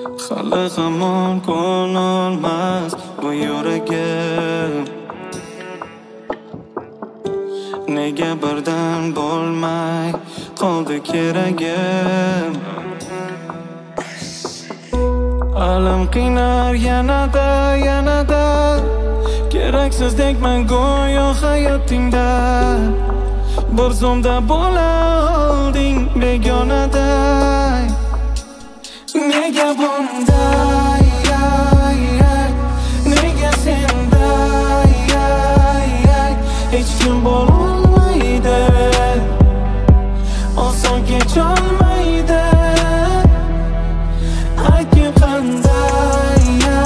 hali hamon ko'nolmas bu yuragim. Nega birdan bo'lmay qoldi keragim. Alam qiynar yanada keraksizdekman go'yo hayotingda. Bir zumda bo'la olding begonaday. Nega bunday, nega senday, hech kim bo'lolmaydi, oson kecholmaydi. Aytgin qanday,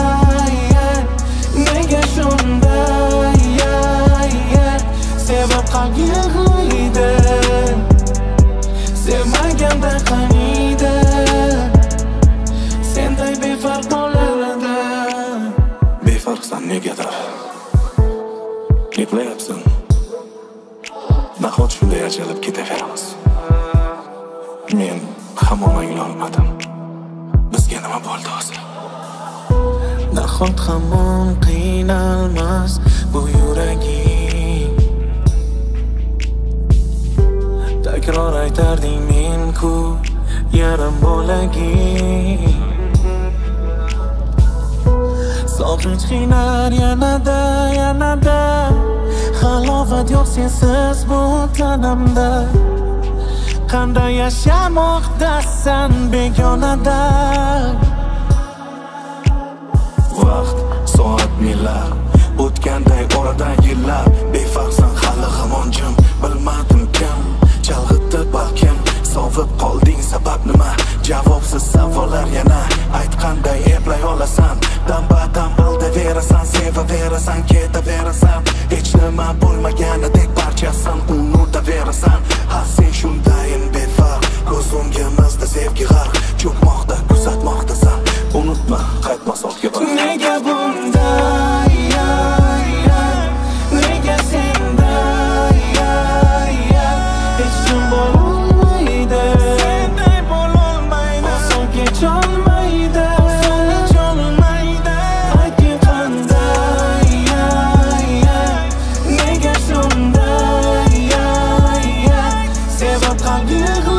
nega shunday, sebab qalb yig'laydi, sevmaganda qaniydi. Senday befarq bo'lardi. Befarqsan negadir, yig'layapsan. Nahot shunday ajralib ketaveramiz. Men hamon anglolmadim, bizga nima bo'ldi o'zi. Nahot hamon qiynalmas bu yuraging. Takror aytarding men-ku yarim bo'laging. Sog'inch qiynar yanada, halovat yo'q sensiz bu tanamda. Qanday yashamoqdasan begonada. Vaqt, soat, millar o'tganday oradan yillar. Befarqsan hali hamon jim, bilmadim kim chalg'itdi balkim. Sovib qolding sabab nima? Javobsiz savollar yana. Aytqanday eplay olasan, dam-badam bildaverasan, sevaverasan, ketaverasan. Hech nima bo'lmaganidek barchasin unutaverasan. Ha sen shundayin befarq, ko'z o'ngimizda sevgi g'arq. Cho'kmoqda kuzatmoqdasan, unutma qaytmas ortga bor. Nega bunday, nega senday, hech kim bo'lolmaydi, senday bo'lolmaydi, oson kecholmaydi. Aytgin qanday, nega shunday, sebab qalb